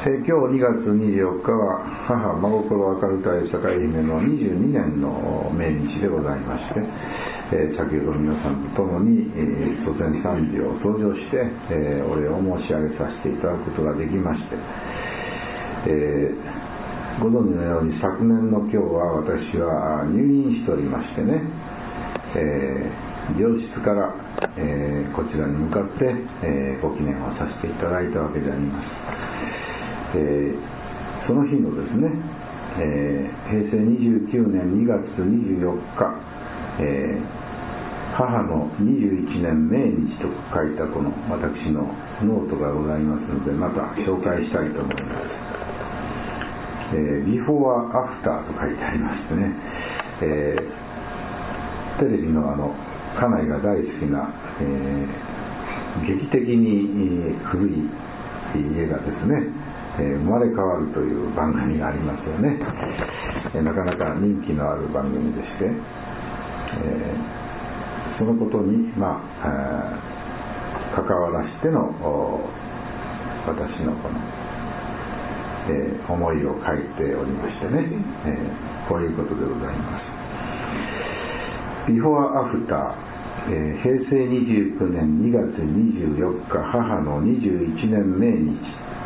今日2月24日は母真心明るたい坂井姫の22年の命日でございまして、先ほど皆さんと共に祖先賛美を登場して、お礼を申し上げさせていただくことができまして、ご存知のように昨年の今日は私は入院しておりましてね、病室から、こちらに向かって、ご記念をさせていただいたわけであります。その日のですね、平成29年2月24日、母の21年命日と書いたこの私のノートがございますので、また紹介したいと思います。ビフォーアフターと書いてありましてね、テレビの家内が大好きな、劇的に古い家がですね、生まれ変わるという番組がありますよね。なかなか人気のある番組でして、そのことに、関わらしての私のこの、思いを書いておりましてね、こういうことでございます。ビフォーアフター、平成29年2月24日母の21年命日。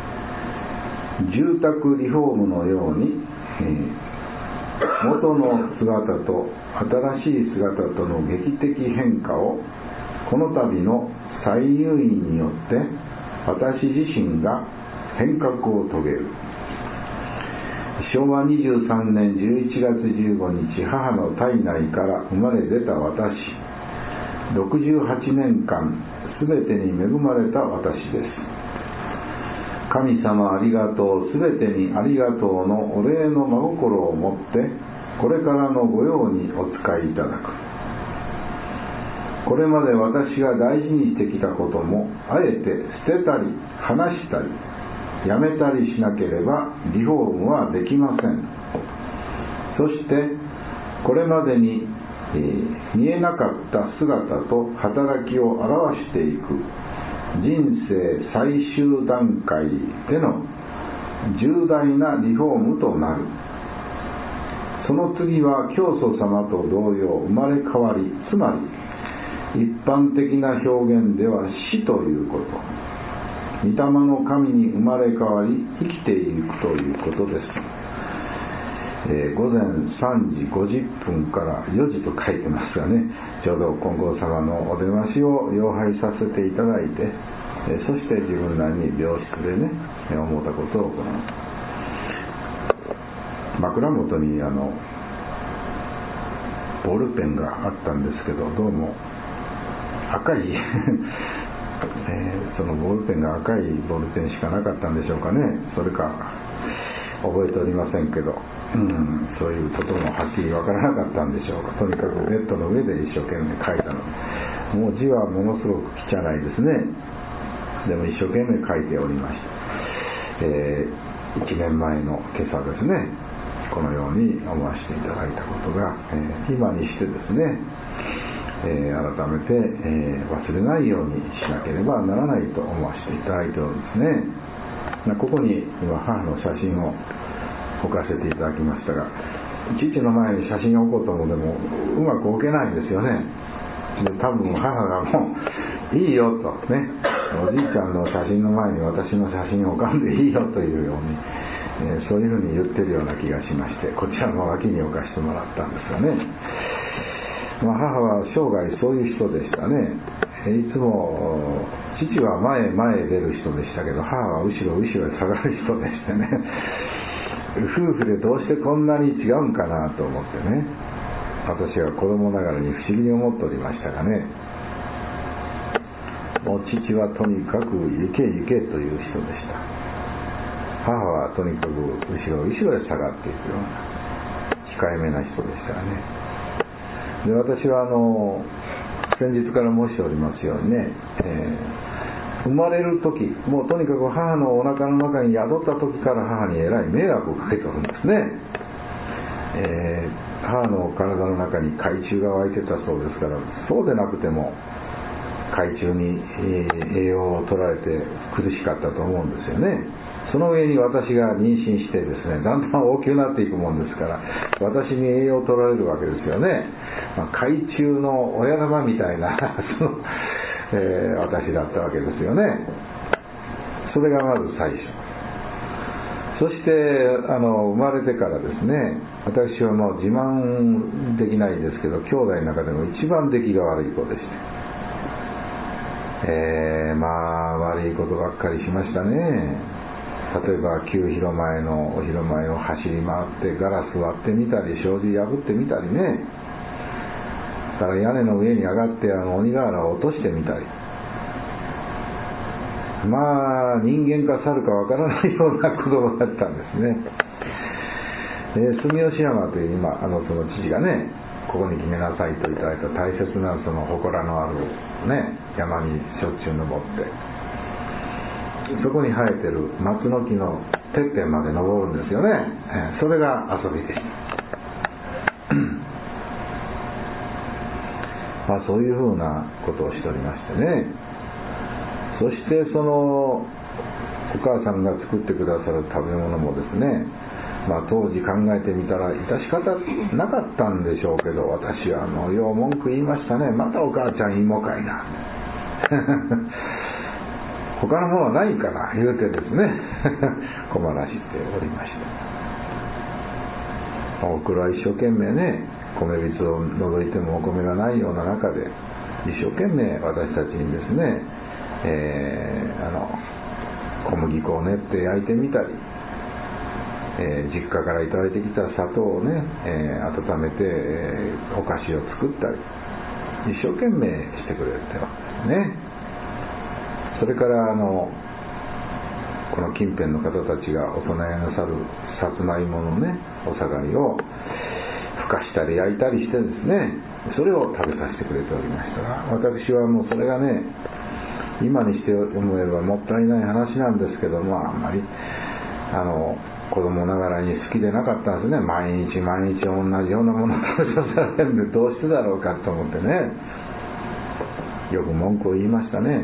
住宅リフォームのように、元の姿と新しい姿との劇的変化をこの度の再入院によって私自身が変革を遂げる。昭和23年11月15日母の体内から生まれ出た私、68年間すべてに恵まれた私です。神様ありがとう、すべてにありがとうのお礼の真心を持ってこれからのご用にお使いいただく。これまで私が大事にしてきたこともあえて捨てたり話したりやめたりしなければリフォームはできません。そしてこれまでに、見えなかった姿と働きを表していく人生最終段階での重大なリフォームとなる。その次は教祖様と同様生まれ変わり、つまり一般的な表現では死ということ、御霊の神に生まれ変わり生きていくということです。午前3時50分から4時と書いてますがね、ちょうど金剛様のお出ましを遥拝させていただいて、そして自分なりに病室でね思ったことを行う。枕元にボールペンがあったんですけど、どうも赤いそのボールペンが赤いボールペンしかなかったんでしょうかね。それか覚えておりませんけど、そういうこともはっきりわからなかったんでしょうか。とにかくベッドの上で一生懸命書いたの。もう字はものすごく汚いですね。でも一生懸命書いておりました。1年前の今朝ですね、このように思わせていただいたことが、今にしてですね、改めて、忘れないようにしなければならないと思わせていただいておるんですね。ここに今母の写真を置かせていただきましたが、父の前に写真を置こうと思うでもうまく置けないんですよね。で多分母がもういいよとね、おじいちゃんの写真の前に私の写真を置かんでいいよというように、そういうふうに言ってるような気がしまして、こちらの脇に置かせてもらったんですがね、母は生涯そういう人でしたね。いつも父は前へ出る人でしたけど、母は後ろへ下がる人でしてね、夫婦でどうしてこんなに違うんかなと思ってね、私は子供ながらに不思議に思っておりましたがね、もう父はとにかく行け行けという人でした。母はとにかく後ろへ下がっていくような控えめな人でしたね。で私は先日から申しておりますようにね、生まれる時、もうとにかく母のお腹の中に宿った時から母にえらい迷惑をかけておるんですね。母の体の中に海中が湧いてたそうですから、そうでなくても海中に栄養を取られて苦しかったと思うんですよね。 その上に私が妊娠してですね、だんだん大きくなっていくもんですから、私に栄養を取られるわけですよね。海中の親玉みたいな私だったわけですよね。それがまず最初。そして生まれてからですね、私はもう自慢できないですけど、兄弟の中でも一番出来が悪い子でして、悪いことばっかりしましたね。例えば旧広前のお広前を走り回ってガラス割ってみたり、障子破ってみたりね、だから屋根の上に上がって鬼瓦を落としてみたり、人間か猿かわからないような子供だったんですね。住吉山という今その父がね、ここに決めなさいといただいた大切なその祠のあるね山にしょっちゅう登って、そこに生えてる松の木のてっぺんまで登るんですよね。それが遊びでした。そういうふうなことをしておりましてね。そしてそのお母さんが作ってくださる食べ物もですね、当時考えてみたら致し方なかったんでしょうけど、私はよう文句言いましたね。またお母ちゃん芋かいな他のものはないから言うてですね困らしておりました。おふくろは一生懸命ね、米びつを除いてもお米がないような中で一生懸命私たちにですね、小麦粉を練って焼いてみたり、実家からいただいてきた砂糖をね、温めて、お菓子を作ったり一生懸命してくれてわけですね。それからこの近辺の方たちがお供えなさるさつまいものね、お下がりをふかしたり焼いたりしてですね、それを食べさせてくれておりましたが、私はもうそれがね、今にして思えばもったいない話なんですけども、あんまり子供ながらに好きでなかったんですね。毎日毎日同じようなものを食べさせられるんでどうしてだろうかと思ってね、よく文句を言いましたね。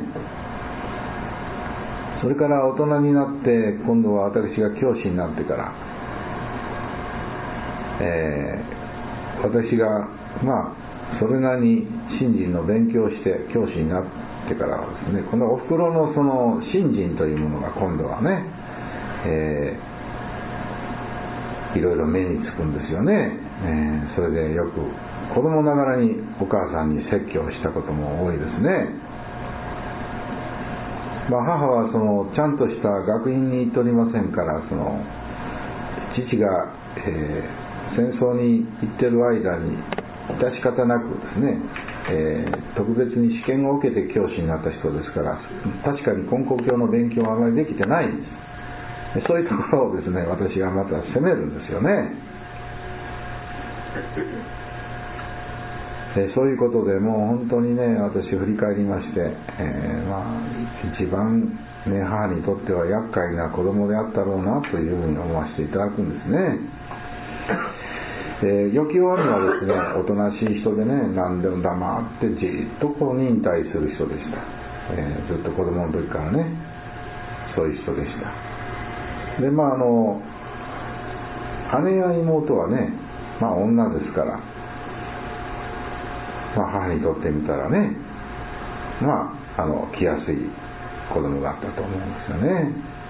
それから大人になって今度は私が教師になってから、私がそれなりに信心の勉強をして教師になってからはですね、このおふくろのその信心というものが今度はね、いろいろ目につくんですよね。それでよく子供ながらにお母さんに説教したことも多いですね。母はちゃんとした学院に行っておりませんから、父が、戦争に行ってる間に致し方なくですね、特別に試験を受けて教師になった人ですから、確かに根高教の勉強はあまりできてないんです。そういうところをですね、私がまた責めるんですよね。そういうことでもう本当にね、私振り返りまして、一番ね、母にとっては厄介な子供であったろうなというふうに思わせていただくんですね。よきよあみはですね、おとなしい人でね、何でも黙ってじっと忍耐する人でした。ずっと子供の時からね、そういう人でした。で、姉や妹はね、女ですから、母にとってみたらね、来やすい子供だったと思うんですよね。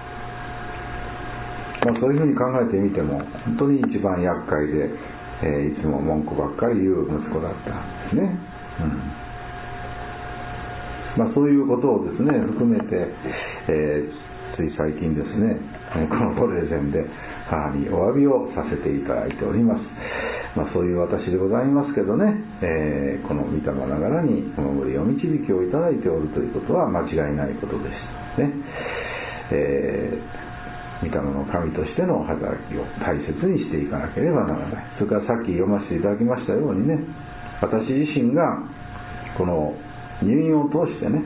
そういうふうに考えてみても本当に一番厄介で、いつも文句ばっかり言う息子だったんですね。そういうことをですね含めて、つい最近ですね、このプレゼンで母にお詫びをさせていただいております。そういう私でございますけどね、この御霊ながらにお守りお導きをいただいておるということは間違いないことですね。御霊の神としての働きを大切にしていかなければならない。それからさっき読ませていただきましたようにね、私自身がこの入院を通してね、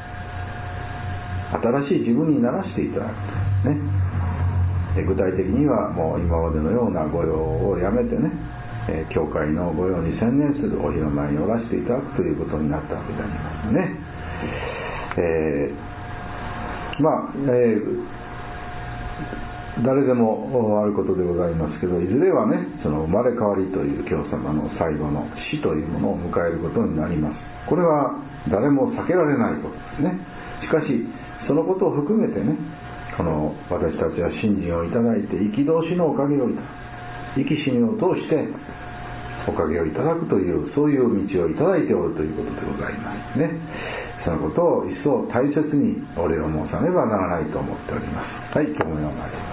新しい自分にならしていただくね。具体的にはもう今までのような御用をやめてね、教会の御用に専念するお広間におらせていただくということになったわけでありますね。 誰でもあることでございますけど、いずれはね、その生まれ変わりという教様の最後の死というものを迎えることになります。これは誰も避けられないことですね。しかしそのことを含めてね、この私たちは信心をいただいて生き通しのおかげをいただく、生き死にを通しておかげをいただくという、そういう道をいただいておるということでございますね。そのことを一層大切にお礼を申さねばならないと思っております。はい、今日のような